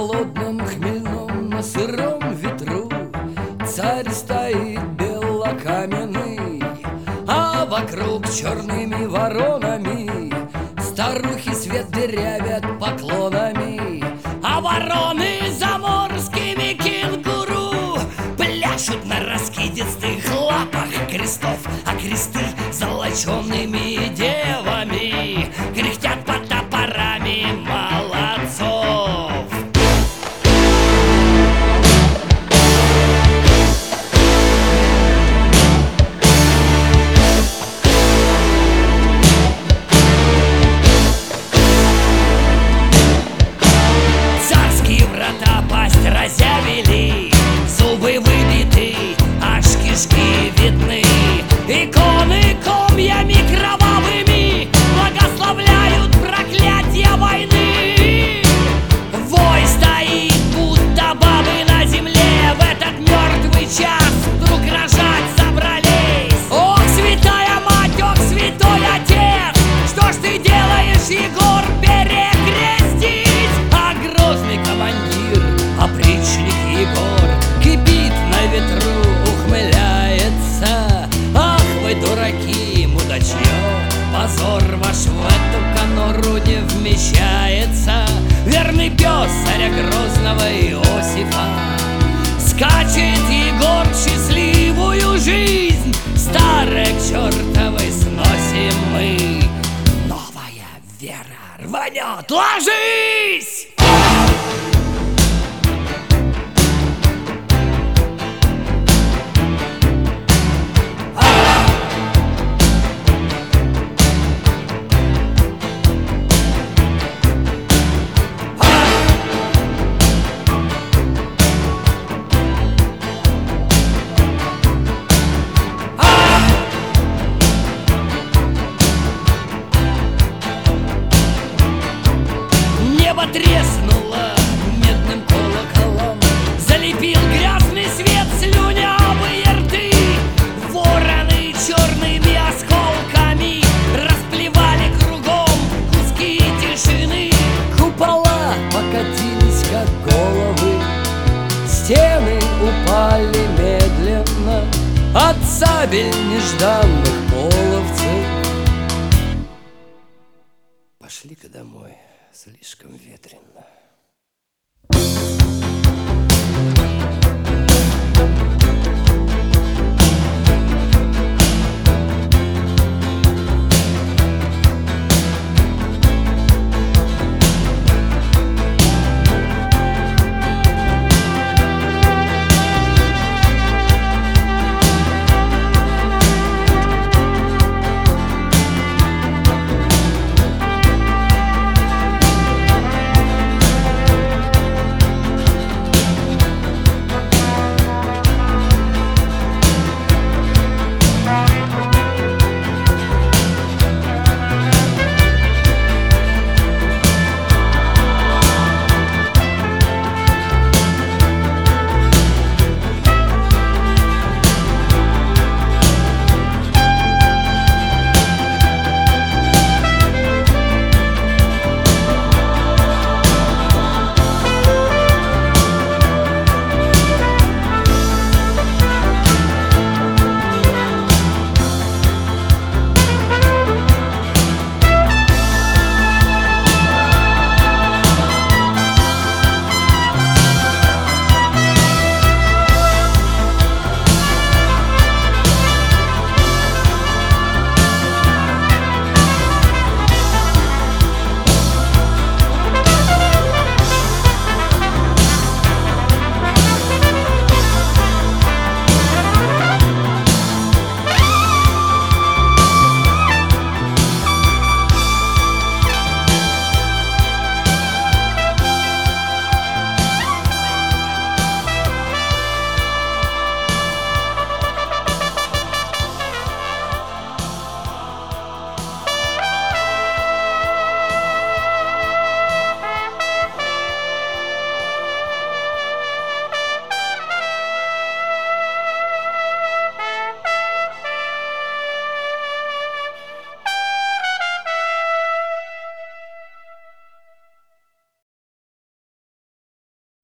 холодном хмельном на сыром ветру царь стоит белокаменный, а вокруг черными воронами старухи свет дырявят поклонами, а вороны заморскими кенгуру пляшут на раскидистых лапах крестов, а кресты золочеными девами кряхтят под топорами молодцов. Царские врата пасть разявили, зубы выбиты, аж кишки видны. Иконы комьями кровавыми благословляют проклятие войны. Вой стоит, будто бабы на земле в этот мертвый час вдруг рожать собрались. Ох, святая мать, ох, святой отец, что ж ты делаешь, Егор, перекрестись? А грозный командир, опричник Егор, кипит на ветру, ухмыляется. Ах вы дураки, мудачье, позор ваш в эту конуру не вмещается. Верный пес царя грозного Иосифа, скачет Егор в счастливую жизнь. Старое к чертовой сносим мы, новая вера рванет, ложись! Небо треснуло медным колоколом, залепил грязный свет слюнявые рты. Вороны черными осколками расплевали кругом куски тишины. Купола покатились, как головы, стены упали медленно от сабель нежданных половцев. Пошли-ка домой, слишком ветрено.